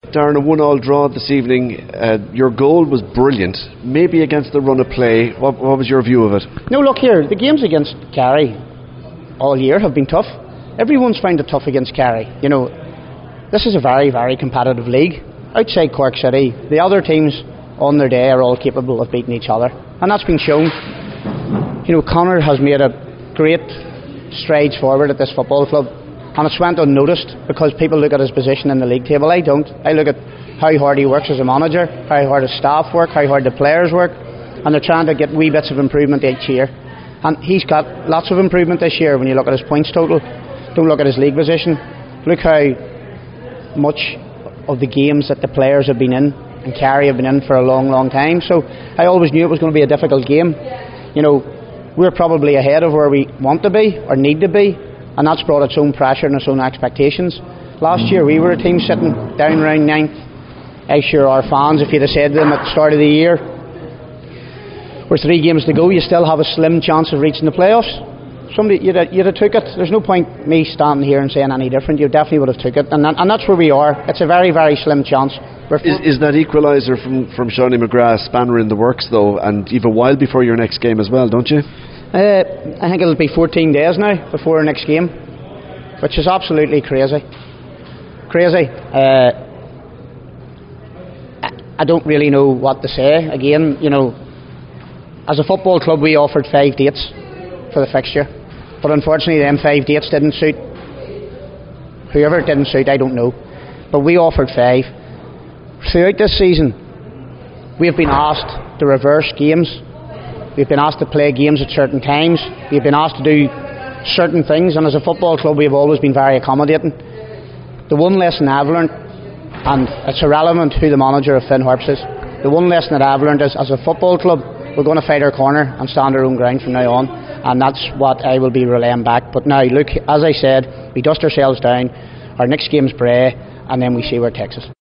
Darren, a 1-1 draw this evening. Your goal was brilliant, maybe against the run of play. What was your view of it? No, look here, the games against Kerry all year have been tough. Everyone's found it tough against Kerry. You know, this is a very, very competitive league. Outside Cork City, the other teams on their day are all capable of beating each other, and that's been shown. You know, Conor has made a great strides forward at this football club, and it's went unnoticed because people look at his position in the league table. I don't. I look at how hard he works as a manager, how hard his staff work, how hard the players work, and they're trying to get wee bits of improvement each year. And he's got lots of improvement this year when you look at his points total. Don't look at his league position. Look how much of the games that the players have been in and Kerry have been in for a long, long time. So I always knew it was going to be a difficult game. You know, we're probably ahead of where we want to be or need to be, and that's brought its own pressure and its own expectations. Last year we were a team sitting down around 9th. I'm sure our fans, if you'd have said to them at the start of the year, with 3 games to go, you still have a slim chance of reaching the playoffs. You'd have took it. There's no point me standing here and saying any different. You definitely would have took it, and that's where we are. It's a very, very slim chance. Is that equaliser from Shawnee McGrath a spanner in the works though, and you've a while before your next game as well, don't you? I think it'll be 14 days now before our next game, which is absolutely crazy. I don't really know what to say. Again, you know, as a football club we offered 5 dates for the fixture, but unfortunately them 5 dates didn't suit. Whoever it didn't suit, I don't know, but we offered 5. Throughout this season we have been asked to reverse games. We've been asked to play games at certain times. We've been asked to do certain things, and as a football club we've always been very accommodating. The one lesson I've learned, and it's irrelevant who the manager of Finn Harps is, the one lesson that I've learned is, as a football club we're going to fight our corner and stand our own ground from now on, and that's what I will be relaying back. But now look, as I said, we dust ourselves down, our next game's Bray, and then we see where it takes us.